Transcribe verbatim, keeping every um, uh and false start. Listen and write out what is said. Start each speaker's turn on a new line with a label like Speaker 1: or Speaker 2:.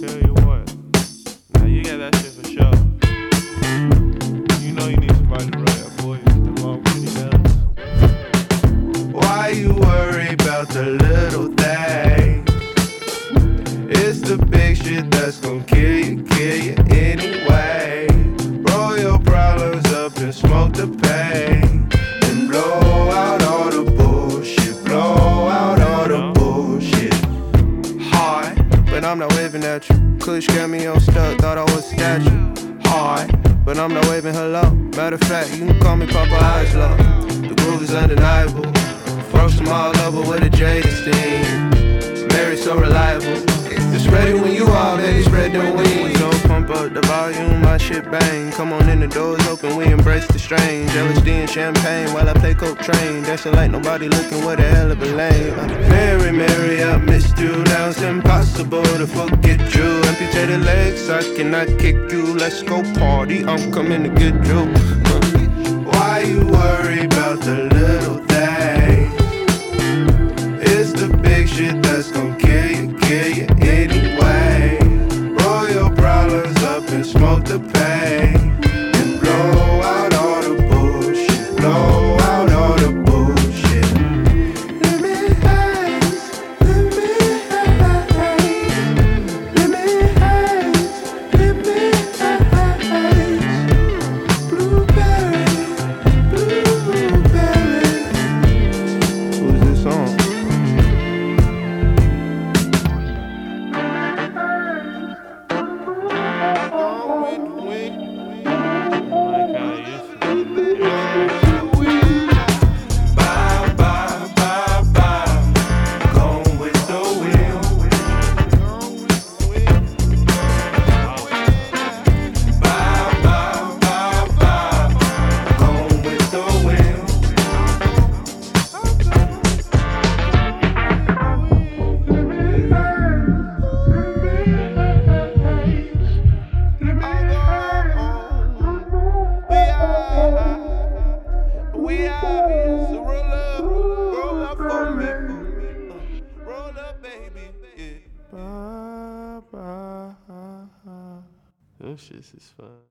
Speaker 1: tell you what. Now you got that shit for sure. You know you need somebody to run that for you. The long pretty does.
Speaker 2: Why you worry about the little things? It's the big shit that's gon' kill you, kill you anyway. Roll your problems up and smoke the pain, and blow out all the bullshit, blow out all the bullshit. Hard, but I'm not waving at you. Kush got me on stuck, thought I was a statue. Hard, but I'm not waving hello. Matter of fact, you can call me Papa Oslo. The groove is undeniable. Froze them all over with a jaded steam. Mary so reliable. It's ready when you are, baby, spread them wings. Don't pump up the volume, my shit bang. Come on in, the doors open, we embrace the strange. L S D and champagne while I play Coke Train. Dancing like nobody looking, what a hell of a lane. Mary, Mary, I missed you. Now it's impossible to forget you. Amputated legs, I cannot kick you. Let's go party, I'm coming to get you. Why you worry about the little things? It's the big shit that's gon' kill you, kill you anyway. Roll your problems up and smoke the pain, and blow out all the bullshit, blow out all the bullshit. Let me haze, let me haze, let me haze, let me haze. Blueberry, blueberry. Who's this song?
Speaker 1: Those shits is fun.